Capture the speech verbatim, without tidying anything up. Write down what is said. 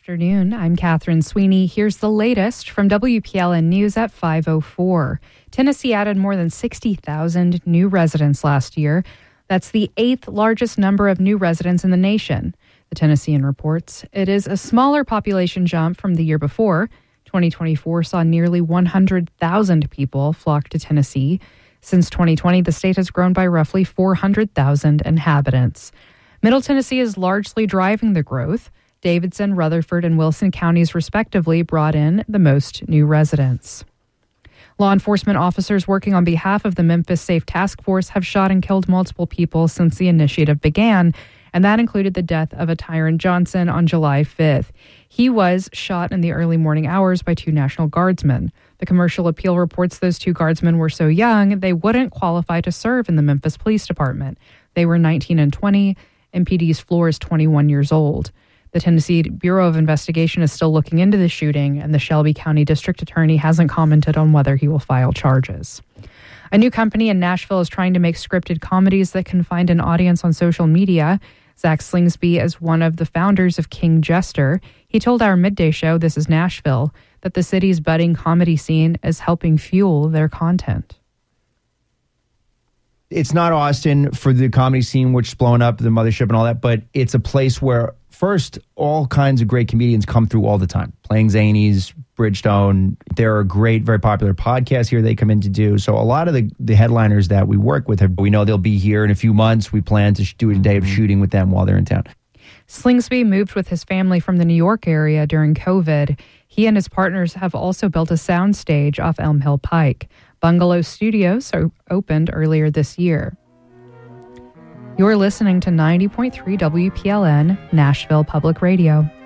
Afternoon. I'm Catherine Sweeney. Here's the latest from W P L N News at five oh four. Tennessee added more than sixty thousand new residents last year. That's the eighth largest number of new residents in the nation. The Tennessean reports it is a smaller population jump from the year before. twenty twenty-four saw nearly one hundred thousand people flock to Tennessee. Since twenty twenty, the state has grown by roughly four hundred thousand inhabitants. Middle Tennessee is largely driving the growth. Davidson, Rutherford, and Wilson counties respectively brought in the most new residents. Law enforcement officers working on behalf of the Memphis Safe Task Force have shot and killed multiple people since the initiative began, and that included the death of a Tyron Johnson on July fifth. He was shot in the early morning hours by two National Guardsmen. The Commercial Appeal reports those two guardsmen were so young they wouldn't qualify to serve in the Memphis Police Department. They were nineteen and twenty. M P D's floor is twenty-one years old. The Tennessee Bureau of Investigation is still looking into the shooting, and the Shelby County District Attorney hasn't commented on whether he will file charges. A new company in Nashville is trying to make scripted comedies that can find an audience on social media. Zach Slingsby is one of the founders of King Jester. He told our midday show, This is Nashville, that the city's budding comedy scene is helping fuel their content. It's not Austin for the comedy scene, which is blowing up, the mothership and all that, but it's a place where, first, all kinds of great comedians come through all the time. Playing Zanies, Bridgestone. There are great, very popular podcasts here they come in to do. So a lot of the, the headliners that we work with, have, we know they'll be here in a few months. We plan to sh- do a day of shooting with them while they're in town. Slingsby moved with his family from the New York area during COVID. He and his partners have also built a soundstage off Elm Hill Pike. Bungalow Studios opened earlier this year. You're listening to ninety point three W P L N, Nashville Public Radio.